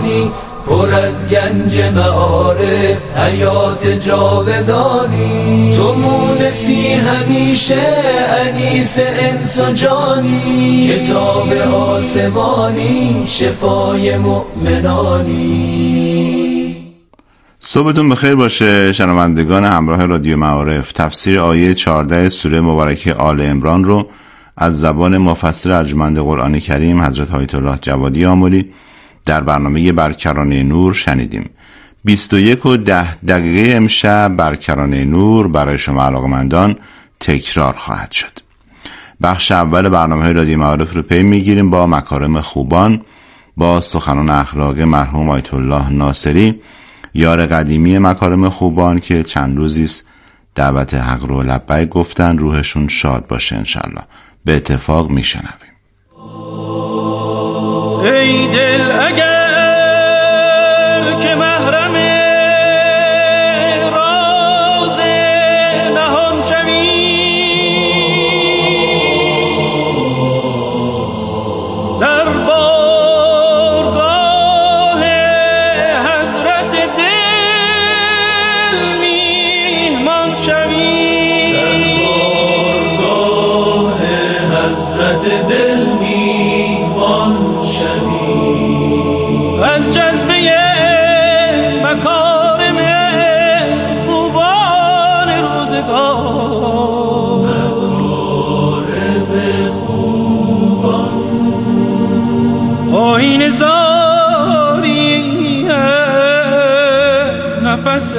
جهانی، پر از گنج معارف حیات جاودانی. تو مونسی همیشه انیس انس و جانی، کتاب آسمانی شفای مؤمنانی. صبحتون بخیر باشه شنوندگان همراه رادیو معارف. تفسیر آیه 14 سوره مبارکه آل عمران رو از زبان مفسر ارجمند قرآن کریم حضرت آیت الله جوادی آملی در برنامه برکرانه نور شنیدیم. 21:10 امشب برکرانه نور برای شما علاقه‌مندان تکرار خواهد شد. بخش اول برنامه رادیو معارف رو پی میگیریم با مکارم خوبان، با سخنان اخلاق مرحوم آیت الله ناصری، یار قدیمی مکارم خوبان که چند روزی است دعوت حق رو لبیک گفتن. روحشون شاد باشه انشالله. به اتفاق میشنویم. ای دل اگر که محرم راز نهان شوی، در بارگاه حضرت دل میهمان شوی، در بارگاه حضرت دل میهمان شوی، از جذبه مکارم خوبان روزگار، مکارم خوبان آیین زاری از نفس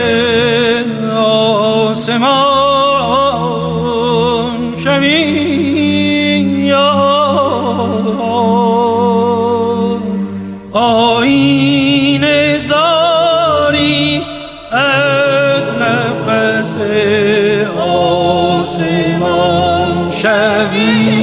آسمان شوی. آیین زاری از نفس آسمان شوی.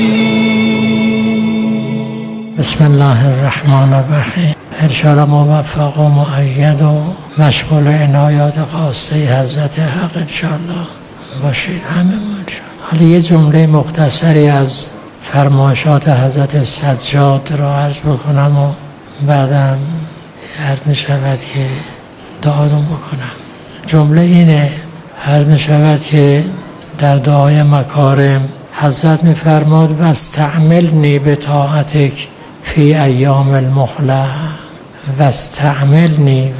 بسم الله الرحمن الرحیم. انشاءالله موفق و مؤید و مشمول عنایات خاصه حضرت حق انشاءالله باشید همه ما انشاءالله. حالا یه جمله مختصری از فرمایشات حضرت سجاد را عرض بکنم و بعدم عرض می شود که دعاتون بکنم. جمله اینه، عرض می شود که در دعای مکارم حضرت می فرماد واستعملنی بطاعتک فی ایام المهله، واستعملنی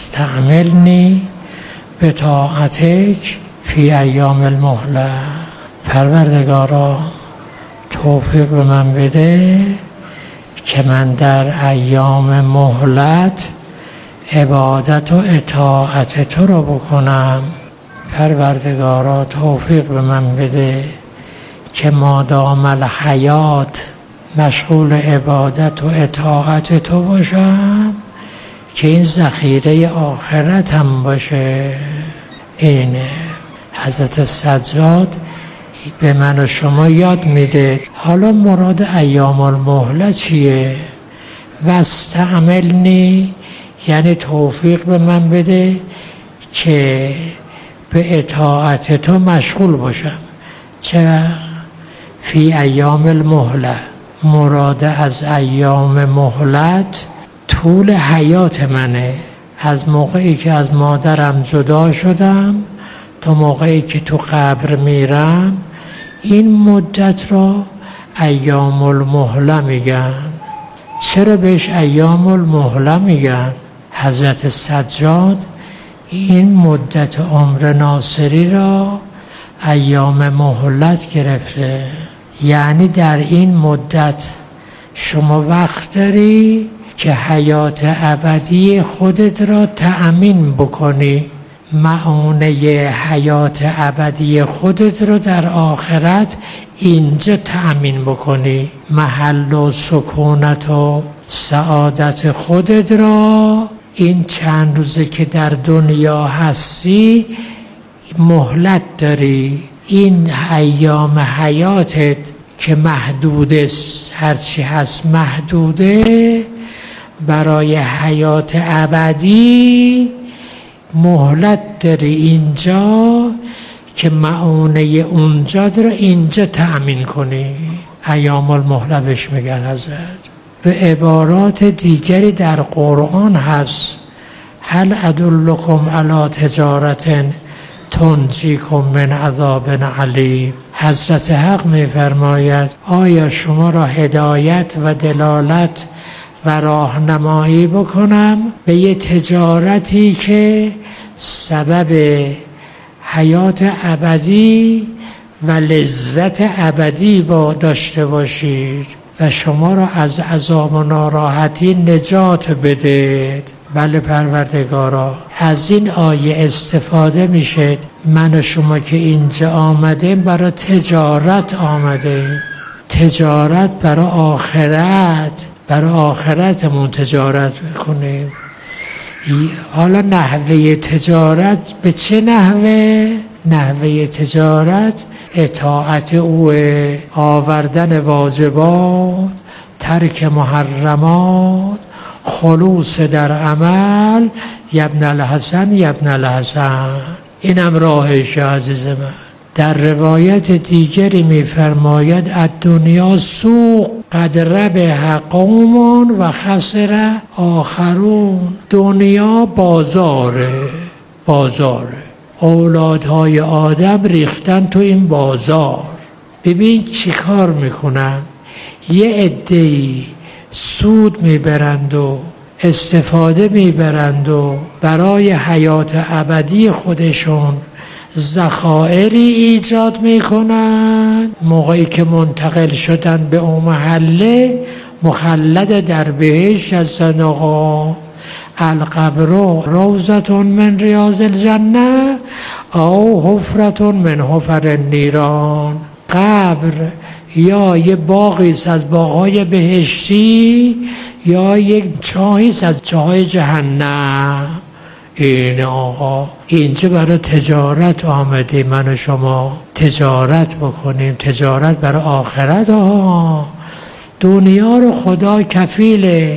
بطاعتک فی ایام المهله. پروردگارا توفیق به من بده که من در ایام مهلت عبادت و اطاعت تو رو بکنم. پروردگارا توفیق به من بده که مادام الحیات مشغول عبادت و اطاعت تو باشم، که این ذخیره آخرت هم باشه. اینه حضرت سجاد به من و شما یاد میده. حالا مراد ایام المهله چیه؟ واستعملنی یعنی توفیق به من بده که به اطاعت تو مشغول باشم. چرا؟ فی ایام المهله، مراد از ایام مهلت طول حیات منه، از موقعی که از مادرم جدا شدم تا موقعی که تو قبر میرم، این مدت را ایام المهله میگن. چرا بهش ایام المهله میگن؟ حضرت سجاد این مدت عمر ناصری را ایام مهلت گرفته، یعنی در این مدت شما وقت داری که حیات ابدی خودت را تأمین بکنی، معونه حیات ابدی خودت رو در آخرت اینجا تأمین بکنی، محل و سکونت و سعادت خودت را این چند روزه که در دنیا هستی مهلت داری. این ایام حیاتت که محدوده، هرچی هست محدوده، برای حیات ابدی مهلت داری اینجا که معونه اونجا رو اینجا تأمین کنی. ایام المهله بهش میگن حضرت. به عبارات دیگری در قرآن هست. هل ادلکم علی تجارت تنجیکم من عذاب علیم. حضرت حق می‌فرماید آیا شما را هدایت و دلالت و راهنمایی بکنم به یه تجارتی که سبب حیات ابدی و لذت ابدی با داشته باشید و شما را از عذاب و ناراحتی نجات بدهد. بله پروردگارا، از این آیه استفاده میشه من و شما که اینجا آمدیم برای تجارت آمدیم، تجارت برای آخرت، برای آخرتمون تجارت بکنیم. حالا نحوه تجارت به چه نحوه؟ نحوه تجارت اطاعت اوه، آوردن واجبات، ترک محرمات، خلوص در عمل. یبن الحسن یبن الحسن، اینم راهش عزیز من. در روایت دیگری می‌فرماید الدنیا سوق قد ربح قوم و خسر آخرون. دنیا بازاره، بازاره. اولادهای آدم ریختن تو این بازار. ببین چی کار میکنن. یه عده‌ای سود میبرند و استفاده میبرند و برای حیات ابدی خودشون ذخائری ایجاد میکنن. موقعی که منتقل شدن به اون محله مخلد در بهشت هستن. آقا القبر روضة من ریاض الجنه او حفرة من حفر النیران. قبر یا یه باغی از باغ‌های بهشتی یا یک چاهی از چاهای جهنم. این آقا اینجا برای تجارت آمدیم من و شما تجارت بکنیم، تجارت برای آخرت. دنیا رو خدا کفیله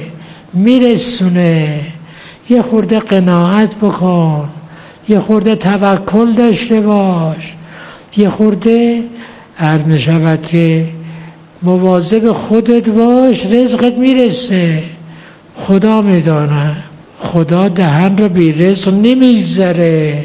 میرسونه. یه خورده قناعت بکن، یه خورده توکل داشته باش، یه خورده عرض می شود که مواظب خودت باش، رزقت میرسه. خدا میدانه، خدا دهن رو بی رزق نمیگذره.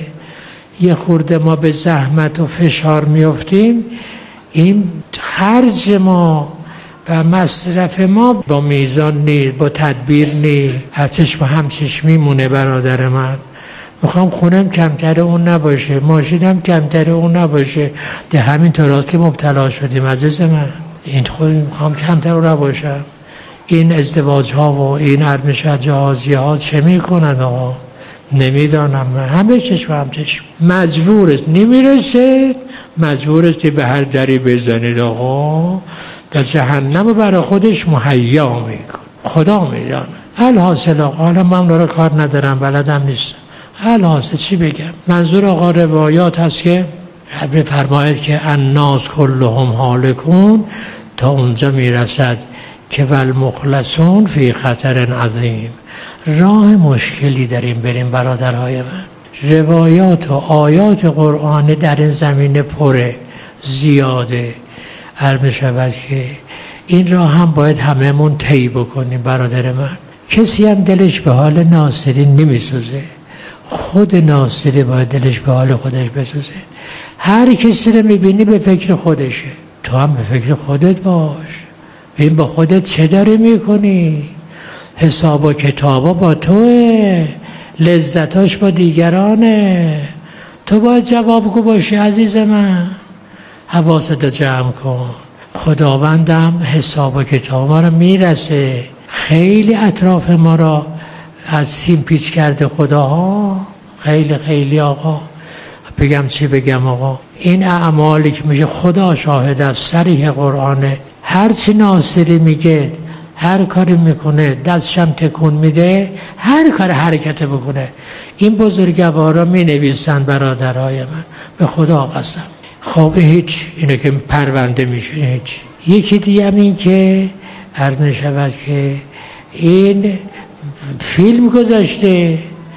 یه خورده ما به زحمت و فشار میافتیم، این خرج ما و مصرف ما با میزان نیست، با تدبیر نیست. هر چشم هم چشمیمونه برادر من. میخوام خونم کمتر اون نباشه، ماشینم کمتر اون نباشه. ده همین طوراست که مبتلا شدیم عزیز من. این خود میخوام کمتر اون نباشم. این ازدواج ها و این ارمشت جهازی ها چه میکنن آقا؟ نمیدانم. همه چشم هم چشم. مجبورست نمیرسه، مجبورستی به هر دری بزنید آقا. و جهنم برای خودش مهیا میکن. خدا میدانه. الحاصل آقا، حالا من رو کار ندارم، بلدم نیستم. الحاصل چی بگم؟ منظور آقا روایات هست که فرماید که الناس کلهم هالکون، تا اونجا میرسد که والمخلصون فی خطر عظیم. راه مشکلی در این بریم برادرهای من. روایات و آیات قرآنی در این زمینه پره، زیاده. عرض شود که این راه هم باید هممون طی بکنیم برادر من. کسی هم دلش به حال ناصری نمیسوزه، خود ناصری باید دلش به حال خودش بسوزه. هر کسی رو میبینی به فکر خودشه، تو هم به فکر خودت باش. ببین با خودت چه داری میکنی. حساب و کتابا با توه، لذتاش با دیگرانه. تو باید جوابگو باشی عزیز من. حواست جمع کن. خداوندم حساب و کتاب ما رو میرسه. خیلی اطراف ما را از سیم پیچ کرده خداها. خیلی خیلی آقا. بگم چی بگم آقا؟ این اعمالی که میشه خدا شاهد از صریح قرآنه. هر چی ناصری میگه، هر کاری میکنه، دستشم تکون میده، هر کار حرکت بکنه، این بزرگوارا مینویسن برادرای من، به خدا قسم. خب هیچ، اینه که پرونده میشه هیچ. یکی دیگه هم این که عرض میشود که این فیلم گذاشته،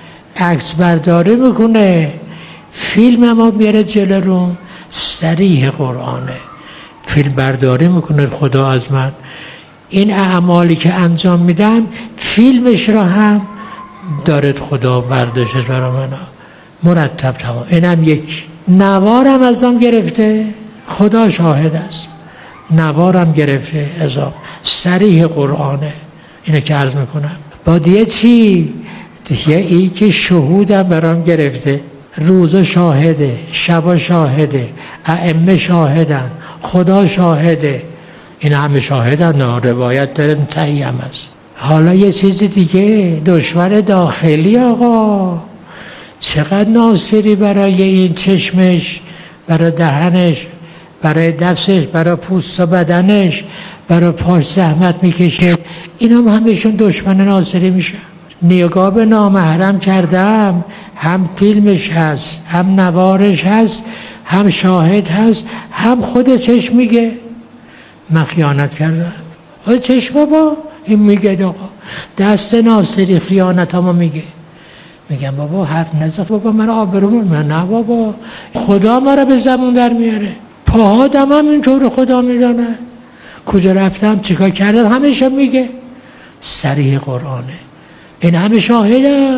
عکس برداری میکنه، فیلم اما میاره جلو رو، صریح قرآنه. فیلم برداری میکنه خدا از من. این اعمالی که انجام میدم فیلمش را هم دارد خدا برداشتش برای من مرتب تمام. اینم یک نوارم ازم گرفته، خدا شاهد است، نوارم گرفته ازم، صریح قرآنه. اینو که عرض میکنم. با دیگه چی؟ دیگه ای که شهودم برام گرفته، روزا شاهده، شبا شاهده، ائمه شاهدن، خدا شاهده، این همه شاهدن، روایت داره تهیم است. حالا یه چیز دیگه، دشمن داخلی آقا چقدر ناصری برای این چشمش، برای دهنش، برای دستش، برای پوست و بدنش، برای پاش زحمت میکشه. اینا همشون دشمن ناصری میشه. نگاه به نامحرم کردم، هم فیلمش هست، هم نوارش هست، هم شاهد هست، هم خود چشم میگه من خیانت کردم. چشم بابا این میگه آقا، دست ناصری خیانت همو میگه. میگم بابا حرف نزد بابا، من آبرومون، من نه بابا، خدا ما را به زبون در میاره، پاهادم هم اینطور خدا میدانه، کجا رفتم چیکار کردم همیشه میگه. صریح قرآنه، این همه شاهده.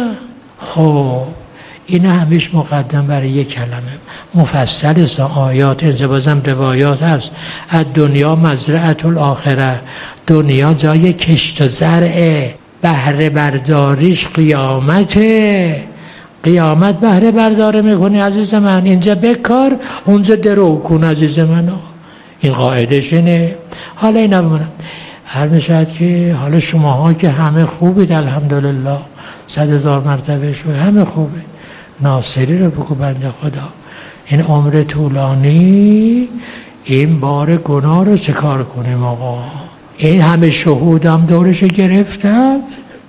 خب این همیش مقدم برای یک کلمه مفصل است. آیات اینجا بازم روایات هست. از دنیا مزرعة الاخره، دنیا جای کشت و زرعه، بهره برداریش قیامته. قیامت بهره برداره میکنی عزیز من، اینجا بکار اونجا درو کن عزیز من. این قاعدش اینه. حالا اینا بمونم هر میشد که حالا شماها که همه خوبید الحمدلله، 100,000 مرتبه شد، همه خوبه. ناصری رو بگو بنده خدا این عمر طولانی این بار گناه رو چه کار کنیم آقا؟ این همه شهودم دورش گرفتم،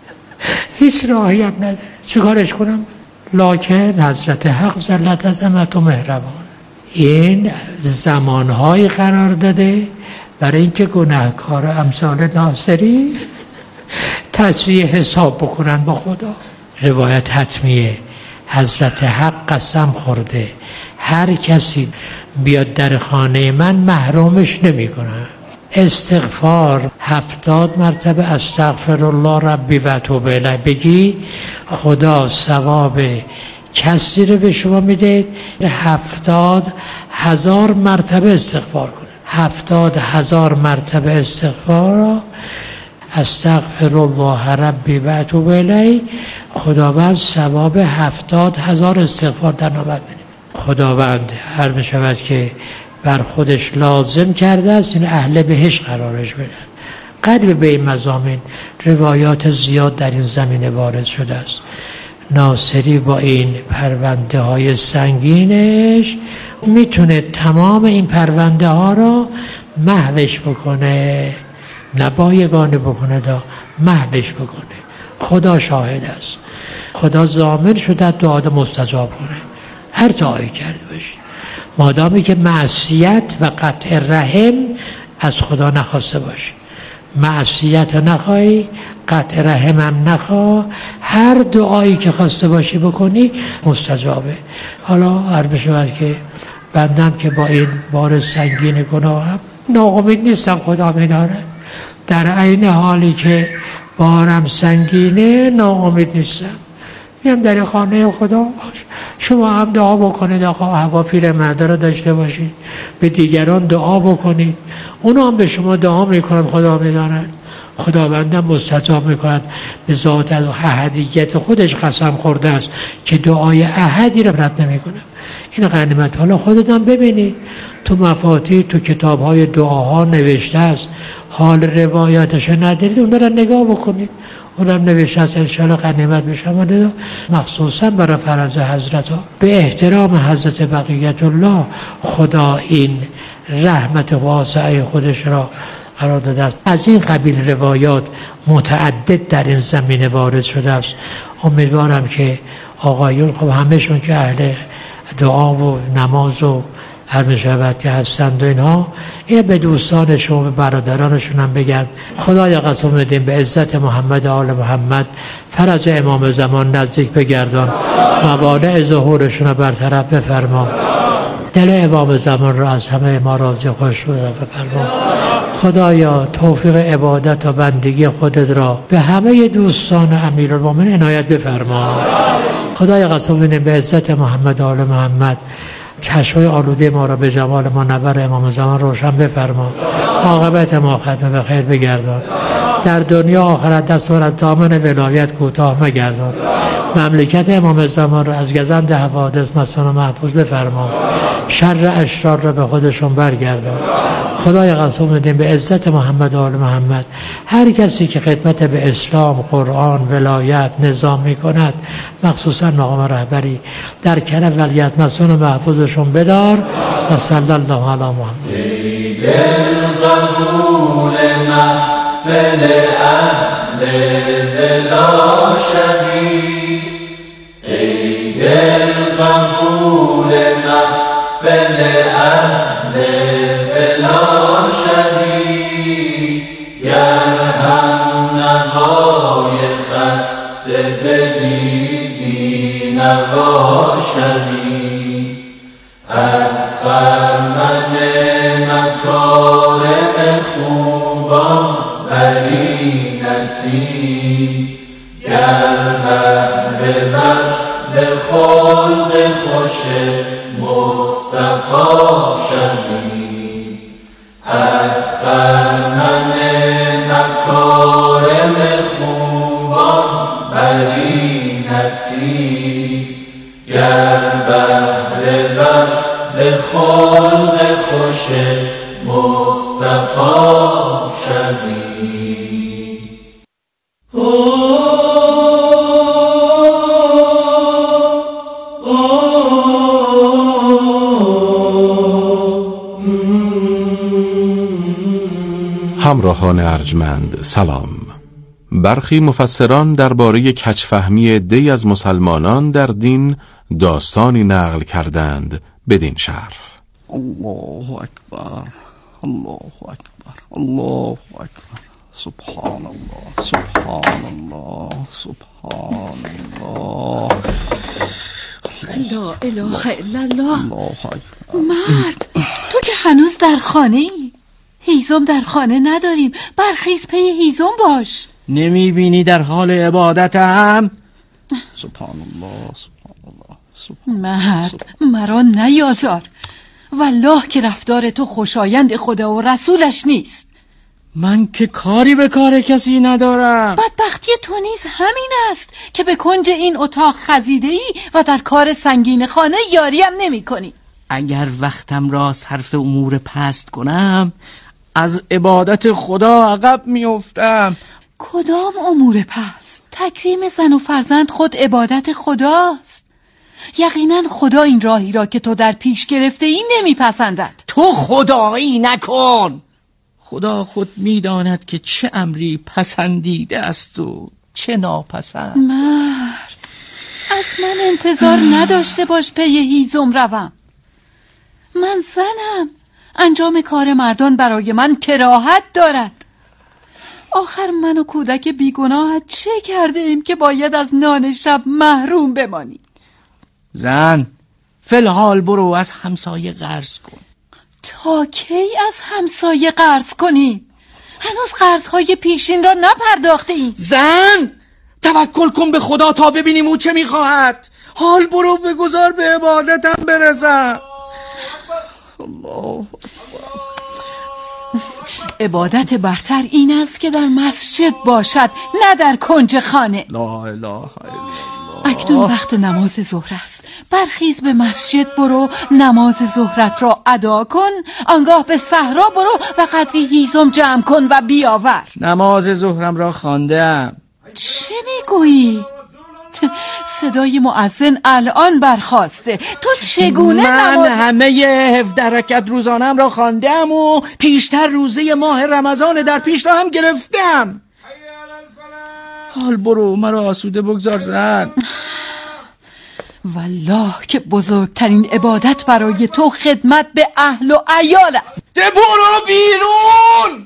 هیچ راهی هم نداره، چه کارش کنم؟ لکن حضرت حق جلت عظمت و مهربان این زمانهایی قرار داده برای اینکه گناهکار امثال ناصری تسویه حساب بکنن با خدا. روایت حتمیه، حضرت حق قسم خورده هر کسی بیاد در خانه من محرومش نمی کنم. استغفار 70 مرتبه استغفر الله ربی و توب الیه بگی، خدا ثواب کسی رو به شما میده 70,000 مرتبه استغفار کنه. 70,000 مرتبه استغفار، استغفر الله ربی و اتوب الیه، خداوند ثواب 70,000 استغفار در نوبت میده. خداوند هر میشود که بر خودش لازم کرده است این اهل بهشت قرارش بده. قدر به این مضامین روایات زیاد در این زمینه وارد شده است. ناصری با این پرونده های سنگینش میتونه تمام این پرونده ها را محوش بکنه، نه بایگانه بکنه، محوش بکنه. خدا شاهد است، خدا ضامن شده دعا مستجاب کنه هر دعایی کرده باشی، مادامی که معصیت و قطع رحم از خدا نخواسته باشی. معصیت نخواهی، قطع رحم هم نخواه، هر دعایی که خواسته باشی بکنی مستجابه. حالا هر بشود که بندم که با این بار سنگین گناهم ناامید نیستم، خدا میداره. در عین حالی که بارم سنگینه ناامید نیستم. میام در خانه خدا باش. شما هم دعا بکنید آقا هوا پیر مرده را داشته باشید، به دیگران دعا بکنید، اونا هم به شما دعا میکنن، خدا میداند. خداوندم مستجاب میکند، به ذات از احدیت خودش قسم خورده است که دعای احدی را رد نمیکنه. این غنیمت. حالا خودتان ببینید تو مفاتیح تو کتاب‌های دعاها نوشته است، حال روایاتش ندارید اون را نگاه بکنید، اونم نوشته است انشاءالله غنیمت بشم. مخصوصا برای فرض حضرت ها به احترام حضرت بقیت الله خدا این رحمت واسعه خودش را قرار داده است. از این قبیل روایات متعدد در این زمینه وارد شده است. امیدوارم که آقایون خب همهشون که اهل دعا و نماز و هر میشود که هستند و اینها، این به دوستانشون و برادرانشون هم بگن خدای قسم بدیم به عزت محمد آل محمد فرج امام زمان نزدیک بگردان، موانع ظهورشون رو برطرف بفرما، دل امام زمان رو از همه ما راضی خوش رو بفرما. خدایا توفیق عبادت و بندگی خودت را به همه دوستان امیرالمومنین عنایت بفرما. خدای قسم می‌دیم به عزت محمد و آل محمد چشمای آلوده ما را به جمال منور امام زمان روشن بفرما. عاقبت ما ختم به خیر بگردان. در دنیا آخرت دست از دامن ولایت کوتاه مگردان. مملکت امام زمان را از گزند حوادث مسون و محفوظ بفرما. شر اشرار را به خودشون برگردان. خدای قسم می‌دیم به عزت محمد و آل محمد هر کسی که خدمت به اسلام، قرآن، ولایت، نظام می‌کند، مخصوصا مقام رهبری، در کرم ولیت مسون و محفوظشون بدار. و صلی الله علی محمد. قبول محفل اهل بلا شبیه، ای دل قبول محفل اهل بلا شبیه، گر هم نوای خسته دلی بی نوا شبیه، از خرمن مکارم خوبان بری نصیب، گر بهره بر ز خلق خوش مصطفی شوی، از خرمن مکارم خوبان بری نصیب، گر بهره بر ز خلق خوش مصطفی شوی. همراهان ارجمند سلام. برخی مفسران درباره کج‌فهمی عده‌ای از مسلمانان در دین داستانی نقل کردند بدین شرح: الله اکبر، الله اکبر، الله اکبر، سبحان الله، سبحان الله، سبحان الله، لا اله الا الله. الله اکبر. مرد، تو که هنوز در خانه ای، هیزم در خانه نداریم، برخیز پی هیزم باش. نمیبینی در حال عبادتم؟ سبحان الله، سبحان الله، سبحان مرد، مرا نیازار، والله که رفتار تو خوشایند خدا و رسولش نیست. من که کاری به کار کسی ندارم. بدبختی تو نیز همین است که به کنج این اتاق خزیده ای و در کار سنگین خانه یاریم نمی کنی. اگر وقتم را صرف امور پست کنم از عبادت خدا عقب میافتم. کدام امور پست؟ تکریم زن و فرزند خود عبادت خداست. یقینا خدا این راهی را که تو در پیش گرفته ای نمیپسندد. تو خدایی نکن. خدا خود میداند که چه امری پسندیده است و چه ناپسند. مرد، از من انتظار نداشته باش پی هیزم روم. من زنم، انجام کار مردان برای من کراهت دارد. آخر من و کودک بیگناهت چه کرده ایم که باید از نان شب محروم بمانی؟ زن، فی‌الحال برو از همسایه قرض کن. تا کی از همسایه قرض کنی؟ هنوز قرضهای پیشین را نپرداخته ای. زن، توکل کن به خدا تا ببینیم او چه میخواهد. حال برو بگذار به عبادتم برسم. الله. عبادت برتر این است که در مسجد باشد، نه در کنج خانه. لا اله الا الله. اکنون وقت نماز ظهر است. برخیز به مسجد برو، نماز ظهرت را ادا کن، آنگاه به صحرا برو و قدری هیزم جمع کن و بیاور. نماز ظهرم را خواندم. چه میگویی؟ صدای مؤذن الان برخاسته. تو چگونه من همه 17 رکعت روزانم را خواندم و پیشتر روزه ماه رمضان در پیش را هم گرفتم. حال برو مرا آسوده بگذار زن. والله که بزرگترین عبادت برای تو خدمت به اهل و عیال است. برو بیرون.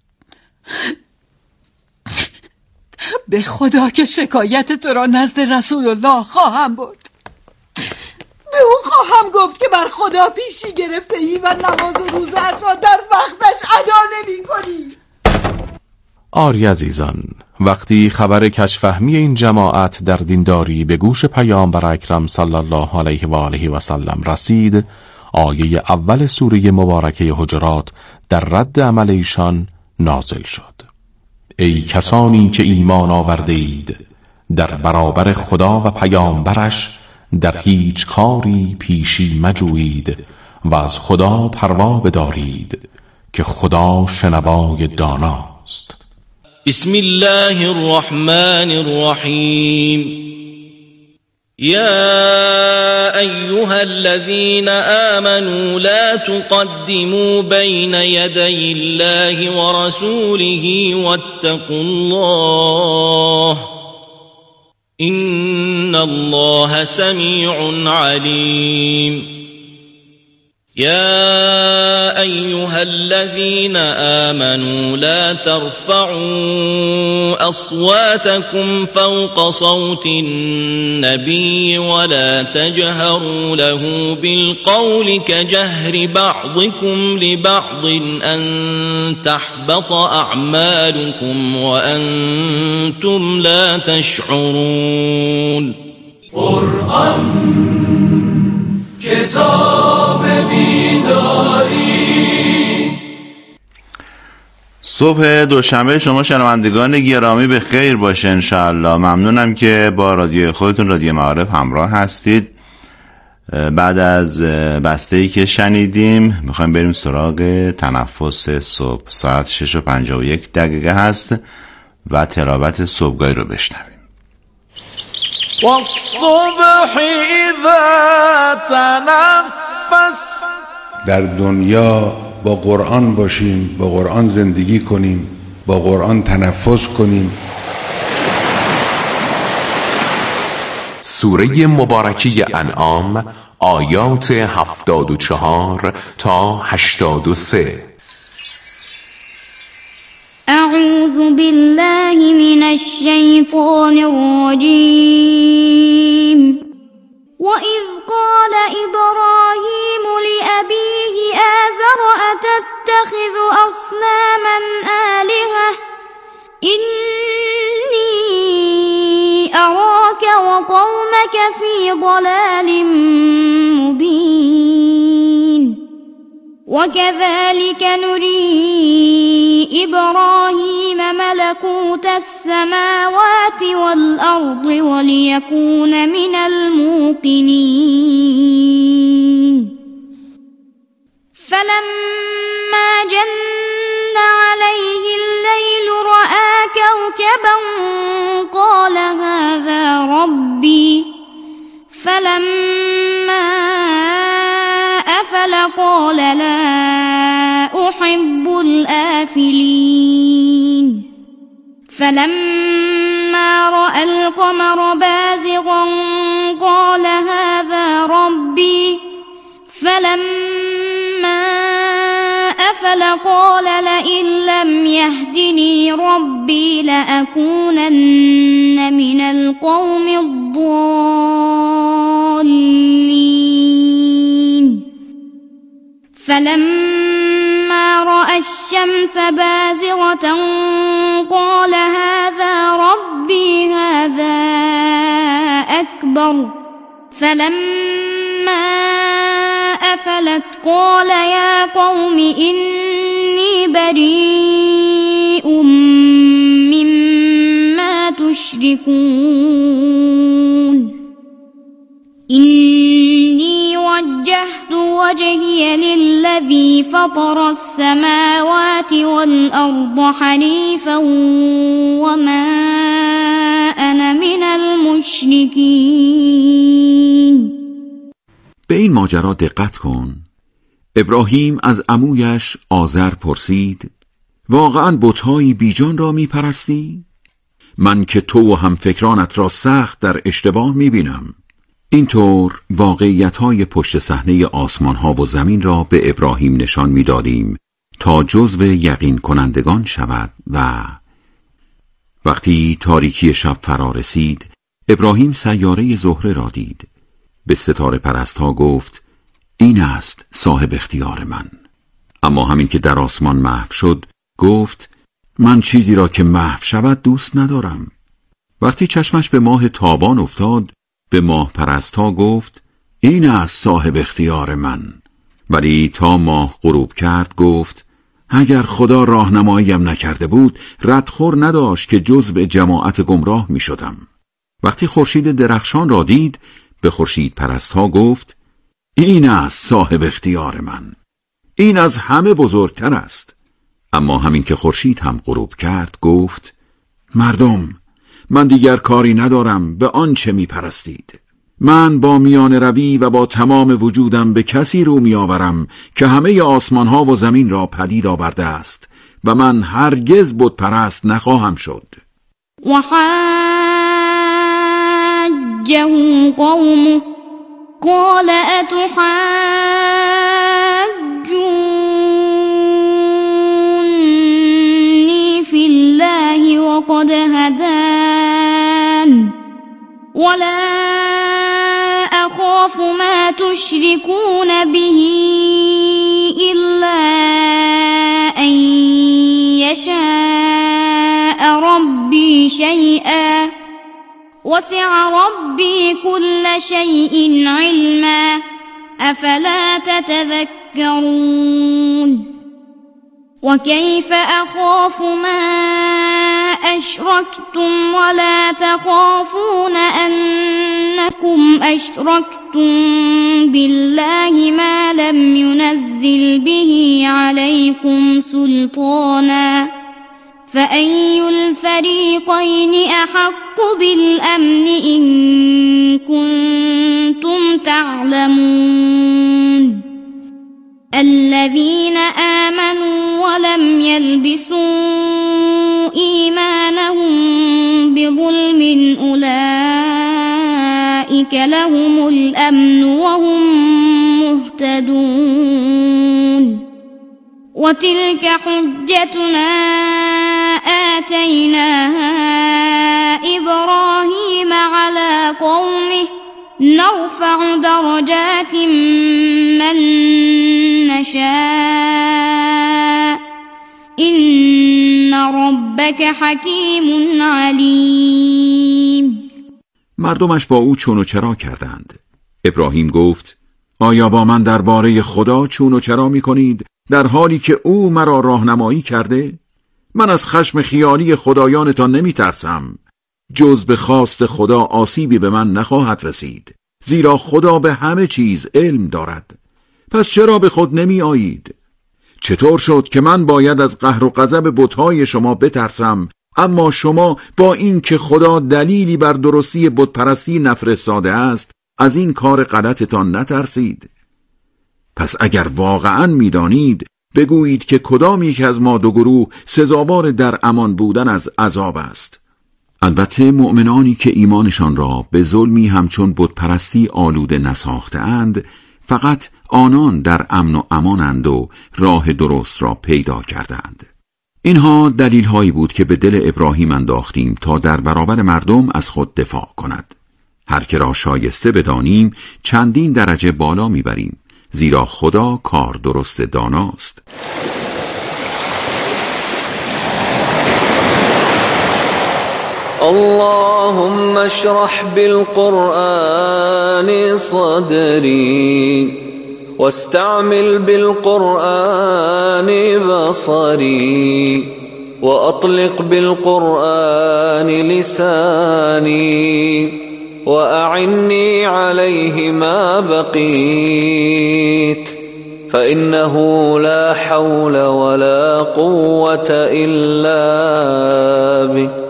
به خدا که شکایت تو را نزد رسول الله خواهم برد. به او خواهم گفت که بر خدا پیشی گرفته ای و نماز و روزت را در وقتش ادا نمی کنی. آری عزیزان، وقتی خبر کجفهمی این جماعت در دینداری به گوش پیامبر اکرم صلی الله علیه و آله و سلم رسید، آیه اول سوره مبارکه حجرات در رد عمل ایشان نازل شد. ای کسانی که ایمان آورده اید، در برابر خدا و پیامبرش در هیچ کاری پیشی مجویید و از خدا پروا بدارید که خدا شنوای داناست. بسم الله الرحمن الرحیم. يا أيها الذين آمنوا لا تقدموا بين يدي الله ورسوله واتقوا الله إن الله سميع عليم. يا أيها الذين آمنوا لا ترفعوا أصواتكم فوق صوت النبي ولا تجهروا له بالقول كجهر بعضكم لبعض أن تحبط أعمالكم وأنتم لا تشعرون. قرآن کتاب بیداری. صبح دوشنبه شما شنوندگان گرامی به خیر باشه انشاءالله. ممنونم که با رادیو خودتون رادیو معارف همراه هستید. بعد از بسته‌ای که شنیدیم میخوایم بریم سراغ تنفس صبح. ساعت 6:51 هست و تلاوت صبحگاهی رو بشنویم. والصبح اذا تنفس. در دنیا با قرآن باشیم، با قرآن زندگی کنیم، با قرآن تنفس کنیم. سوره مبارکه انعام آیات 74 تا 83. أعوذ بالله من الشيطان الرجيم. وإذ قال إبراهيم لأبيه آزر أتتخذ أصناما آلهة إني أراك وقومك في ضلال مبين. وكذلك نري إبراهيم ملكوت السماوات والأرض وليكون من الموقنين. فلما جن عليه الليل رأى كوكبا قال هذا ربي. فلما أفل قال لا أحب الآفلين. فلما رأى القمر بازغا قال هذا ربي. فلما أفل قال لئن لم يهدني ربي لأكونن من القوم الضالين. فلما رأى الشمس بازغة قال هذا ربي هذا أكبر. فلما أفلت قال يا قوم إني بريء مما تشركون. إني وجهت وجهي للذي فطر السماوات والأرض حنيفا وما أنا من المشركين. به این ماجرا دقت کن. ابراهیم از عمویش آزر پرسید واقعاً بت‌های بیجان را می‌پرستی؟ من که تو و همفکرانت را سخت در اشتباه می‌بینم. اینطور واقعیت‌های پشت صحنه آسمان‌ها و زمین را به ابراهیم نشان می‌دادیم تا جزو یقین کنندگان شود. و وقتی تاریکی شب فرا رسید ابراهیم سیاره زهره را دید. به ستاره پرست ها گفت این است صاحب اختیار من. اما همین که در آسمان محو شد گفت من چیزی را که محو شود دوست ندارم. وقتی چشمش به ماه تابان افتاد به ماه پرست ها گفت این است صاحب اختیار من. ولی تا ماه غروب کرد گفت اگر خدا راهنماییم نکرده بود ردخور نداشت که جزو جماعت گمراه می شدم. وقتی خورشید درخشان را دید به خورشید پرست ها گفت این است صاحب اختیار من. این از همه بزرگتر است. اما همین که خورشید هم غروب کرد گفت مردم من دیگر کاری ندارم به آنچه می پرستید. من با میان روی و با تمام وجودم به کسی رو می آورم که همه آسمان ها و زمین را پدید آورده است و من هرگز بت پرست نخواهم شد. وحاجه قومه قال اتحاجوني في الله وقد هدان ولا أخاف ما تشركون به إلا أن يشاء ربي شيئا وسع ربي كل شيء علما أفلا تتذكرون وكيف أخاف ما أشركتم ولا تخافون أنكم أشركتم بالله ما لم ينزل به عليكم سلطانا فأي الفريقين أحق بالأمن إن كنتم تعلمون الذين آمنوا ولم يلبسوا إيمانهم بظلم أولئك لهم الأمن وهم مهتدون وتلك حجتنا آتيناها إبراهيم على قومه نرفع درجات من نشاء إن ربك حكيم عليم. مردمش با او چون و چرا کردند. ابراهیم گفت آیا با من درباره خدا چون و چرا می کنید در حالی که او مرا راهنمایی کرده؟ من از خشم خیالی خدایانتان نمی ترسم. جز به خواست خدا آسیبی به من نخواهد رسید، زیرا خدا به همه چیز علم دارد. پس چرا به خود نمی آیید؟ چطور شد که من باید از قهر و غضب بت‌های شما بترسم، اما شما با این که خدا دلیلی بر درستی بت‌پرستی نفرستاده است از این کار غلطتان نترسید؟ پس اگر واقعاً می‌دانید بگویید که کدام یک از ما دو گروه سزاوار در امان بودن از عذاب است. البته مؤمنانی که ایمانشان را به ظلمی همچون بت‌پرستی آلوده نساختند، فقط آنان در امن و امانند و راه درست را پیدا کردند. اینها دلیل هایی بود که به دل ابراهیم انداختیم تا در برابر مردم از خود دفاع کند. هر که را شایسته بدانیم چندین درجه بالا میبریم، زیرا خدا کار درست داناست. اللهم اشرح بالقرآن صدري واستعمل بالقرآن بصري وأطلق بالقرآن لساني وأعني عليه ما بقيت فإنه لا حول ولا قوة إلا بك.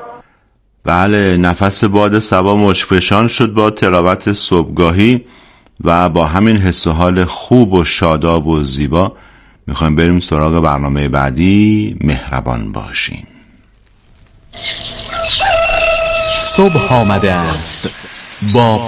بله، نفس باد صبا مشکفشان شد با تلاوت صبحگاهی و با همین حس و حال خوب و شاداب و زیبا میخوایم بریم سراغ برنامه بعدی، مهربان باشیم. صبح آمده است با